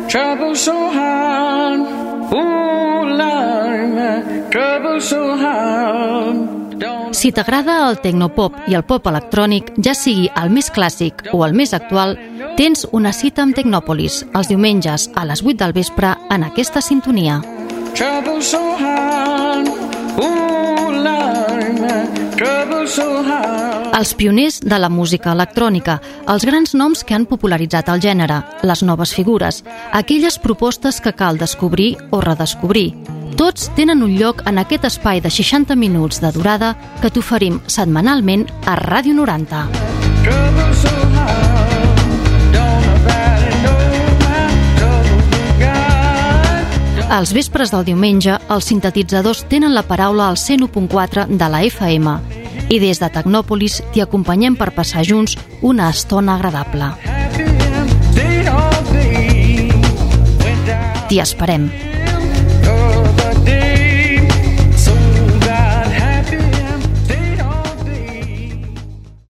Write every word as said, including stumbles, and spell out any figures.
trouble so hard. Ooh, Lord, my trouble so hard. Si t'agrada el tecnopop i el pop electrònic, ja sigui el més clàssic o el més actual, tens una cita amb Tecnòpolis els diumenges a les vuit del vespre en aquesta sintonia. Trouble so hard. Ooh, Lord, my trouble so hard. Els pioners de la música electrònica, els grans noms que han popularitzat el gènere, les noves figures, aquelles propostes que cal descobrir o redescobrir. Tots tenen un lloc en aquest espai de seixanta minuts de durada que t'oferim setmanalment a Ràdio noranta. Trouble so hard. Don't nobody know my trouble but God. Als vespres del diumenge, els sintetitzadors tenen la paraula al cent u punt quatre de la F M i des de Tecnòpolis t'hi acompanyem per passar junts una estona agradable. T'hi esperem.